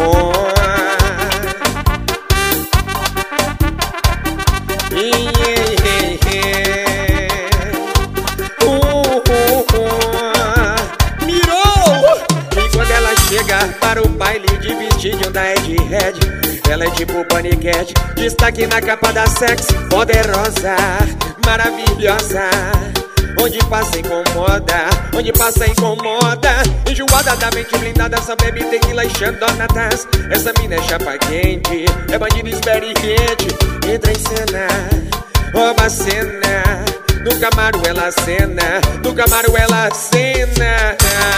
Para o baile de vestidinho da Ed Red, ela é tipo paniquete, destaque na capa da sexy, poderosa, maravilhosa. Onde passa incomoda, onde passa incomoda. Enjoada da mente blindada, só bebe tequila e xandonatas. Essa mina é chapa quente, é bandida experiente. Entra em cena, rouba a cena. No Camaro ela cena, no Camaro ela cena.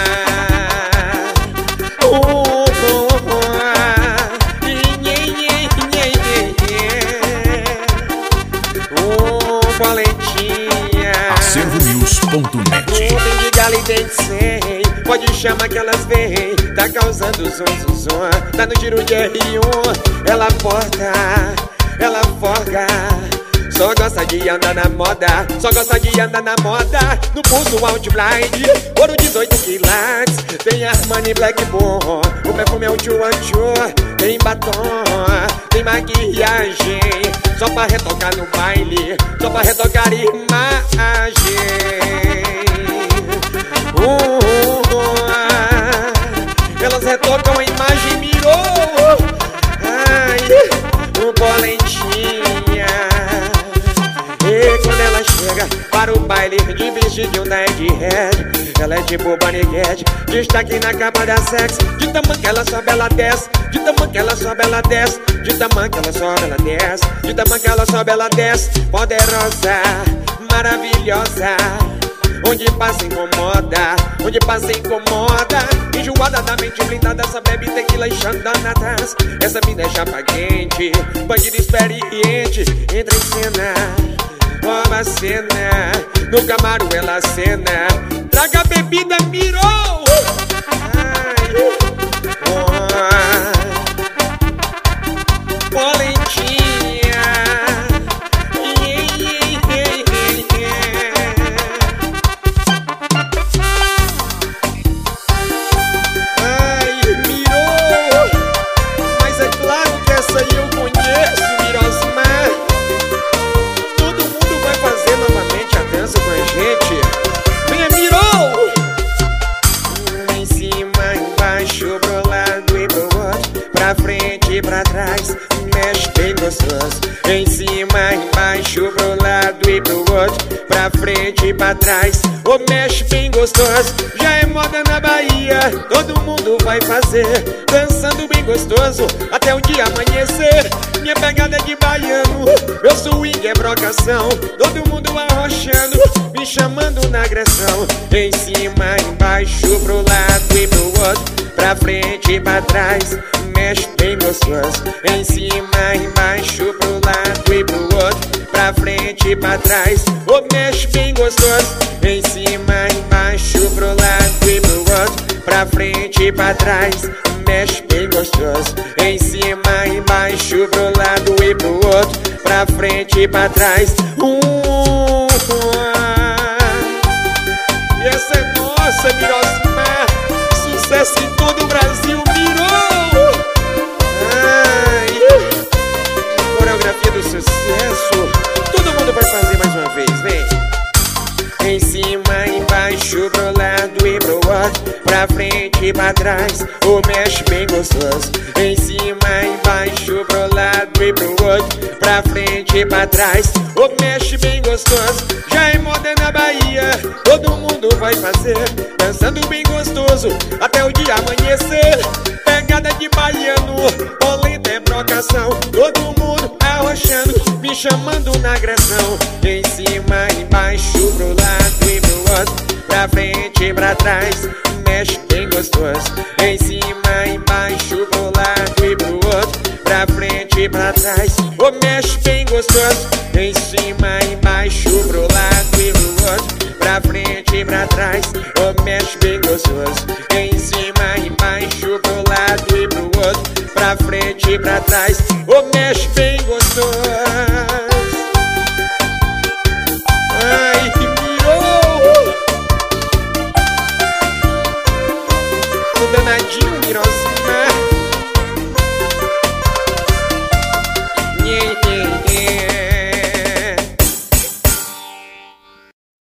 Valentinha, AcervoNews.net. Tem de gala e tem de 100, pode chamar que elas vêm. Tá causando zum. Tá no giro de R1. Ela porta, ela forga. Só gosta de andar na moda, só gosta de andar na moda. No pulso Outblind, ouro 18 quilates. Tem Armani Black Bom, o perfume é o Chua. Tem batom, tem maquiagem, só pra retocar no baile, só pra retocar imagem. Elas retocam a imagem, mirou. Ai, Valentinha. E quando ela chega para o baile de vestidinho da Ed Red, ela é tipo paniquete, destaque na capa da sexy. De tamanho que ela sobe, ela desce. De tamanho que ela sobe, ela desce. De tamanho que ela sobe, ela desce. De tamanho que ela sobe, ela desce. Poderosa, maravilhosa. Onde passa incomoda, onde passa incomoda. Enjoada da mente blindada, só bebe tequila e xandonatas. Essa mina é chapa quente, bandida experiente. Entra em cena, rouba a cena. No Camaro ela cena. Traga a bebida, mirou. Valentinha. Ai, mirou. Mas é claro que essa aí eu conheço, Mirosmar. Todo mundo vai fazer novamente a dança com a gente. Venha, mirou. Em cima, embaixo, pro lado e pro outro, pra frente e pra trás, mexe bem gostoso. Em cima, embaixo, pro lado e pro outro, pra frente e pra trás, mexe bem gostoso. Já é moda na Bahia, todo mundo vai fazer, dançando bem gostoso até o dia amanhecer. Minha pegada é de baiano, meu swing é brocação, todo mundo arrochando, me chamando na agressão. Em cima, embaixo, pro lado e pro outro, pra frente e pra trás, mexe bem gostoso. Em cima, embaixo, pro lado e pro outro, pra frente e pra trás, mexe bem gostoso. Em cima, embaixo, pro lado e pro outro, pra frente e pra trás, mexe bem gostoso. Em cima, embaixo, pro lado e pro outro, pra frente e pra trás. E essa é nossa, Mirosmar, sucesso em todo o Brasil, mirou. Ai, coreografia do sucesso, todo mundo vai fazer mais uma vez, vem. Em cima, embaixo, pro lado e pro outro, pra frente e pra trás, mexe bem gostoso. Em cima, embaixo, pro lado e pro outro, pra frente e pra trás, mexe bem gostoso. Já é moda na Bahia, todo mundo vai fazer, dançando bem gostoso até o dia amanhecer. Pegada de baiano, polenta é brocação, todo mundo arrochando, me chamando na agressão. Em cima, embaixo, pro lado e pro outro, pra frente e pra trás, mexe bem gostoso. Em cima, embaixo, pro lado e pro outro, pra frente e pra trás, mexe bem gostoso. Em cima, embaixo, pro lado e pro outro, pra frente e pra trás, mexe bem gostoso. Em cima, embaixo, pro lado e pro outro, pra frente e pra trás,